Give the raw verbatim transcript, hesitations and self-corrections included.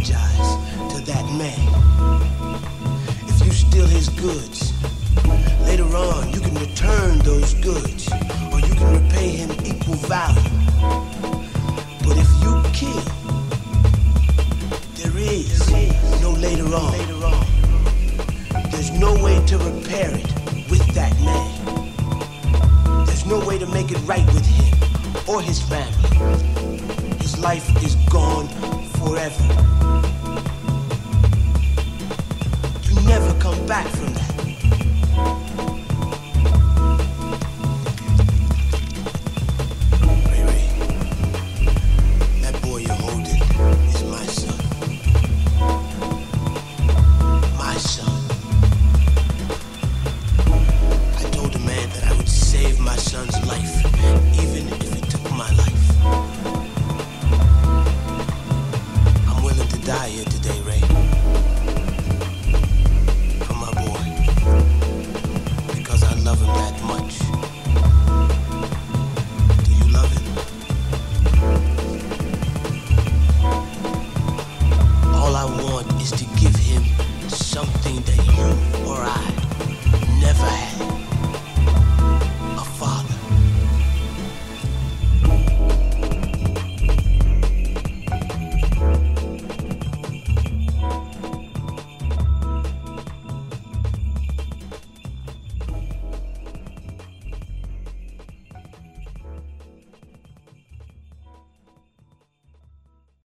apologize to that man. If you steal his goods, later on you can return those goods, or you can repay him equal value. But if you kill, there is no later on. There's no way to repair it with that man. There's no way to make it right with him or his family. His life is gone forever. You never come back from that. Ray Ray, that boy you're holding is my son. My son. I told the man that I would save my son's life, even if it took my life. I'm willing to die here today, Ray. For my boy. Because I love him that much. Do you love him? All I want is to give him something that you or I never had.